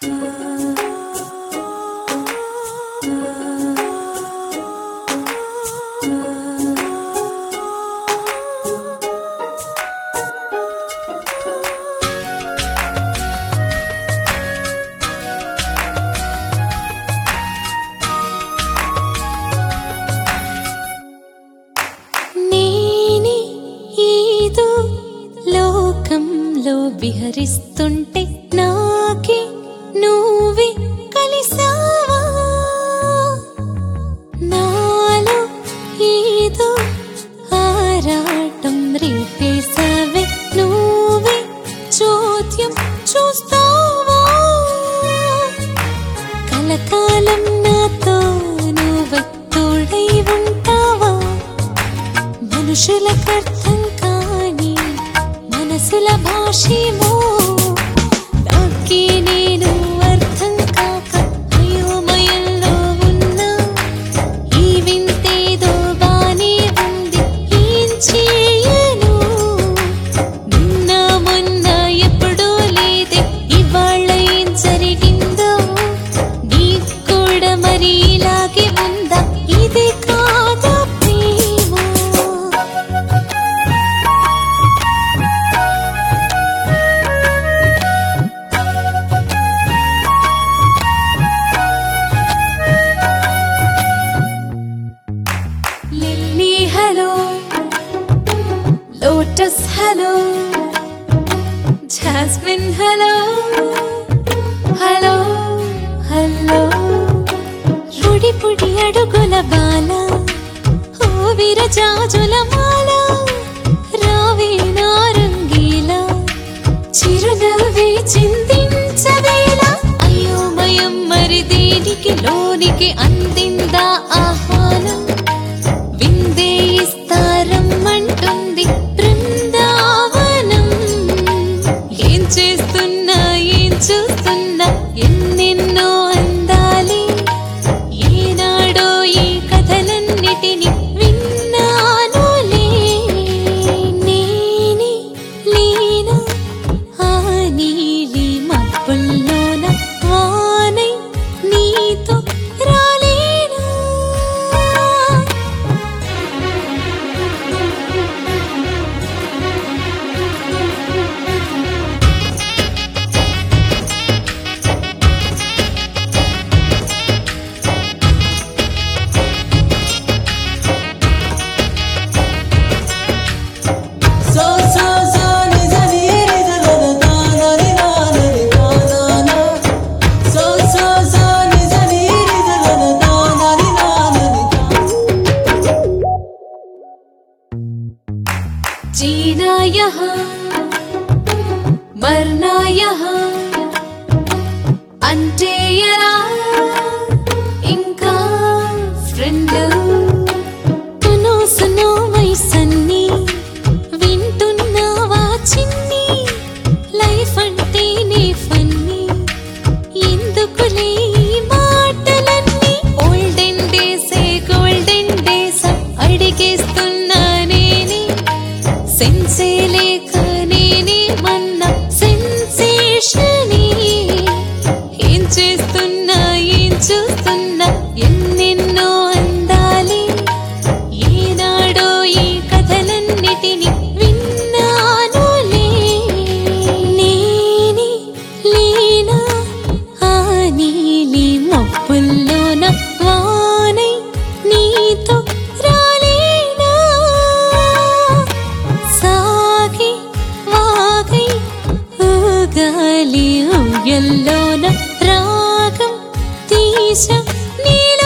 విహరిస్తుంటే నాకే నువ్వే కలిసావా నాలో ఏదో ఆరాటం రేపేసావే నువ్వే చోద్యం చూస్తావా కలకాలం నాతో నువ్వే తోడై ఉంటావా మనుషులకర్థం కాని మనసుల భాషేమో నాకే నేను అర్థం కాక అయోమయంలో ఉన్నా ఈ వింతేదో బానే ఉంది ఏం చేయను నిన్న మొన్న ఎప్పుడూ లేదే ఇవాళ ఏం జరిగిందో నీకు కూడా మరి ఇలాగే ఉందా ఇదే కాదా Lotus hello Jasmine hello hello hello Rudi pudi adugula bala O virajajula mala Rave narangila Chirunave chindinchavela Ayomayam mari deniki loniki andinda ahvanam Vinde istaram antundi చూస్తున్నా ఎన్నెన్నో అందాలి ఏనాడో ఈ కథలన్నిటిని విన్నానులే నేనే లేనా ఆ నీలి మబ్బుల్లోన వానై నీతో రాలేనా जीना यहाँ मरना यहाँ अंटे यरा इंका फ्रेंड तुनो सुनो वही सन्नी विंटुन्नावा चिन्नी लाइफ अंटे ने फन्नी इंदुकुले माटलन्नी ओल्डन डेसे गोल्डन डेस अडिगेस्तुन्ना नेने సెన్సే లేక నేనే మన్నా సెన్సేషనే ఏం చేస్తున్నా ఏం చూస్తున్నా ఎన్నెన్నో అందాలి ఏనాడో ఈ కథలన్నిటిని విన్నానులే నేనే లేనా ఆ నీలి మబ్బుల్లోన వానై నీతో రాలేనా గాలి ఊయల్లోన రాగం తీస నీల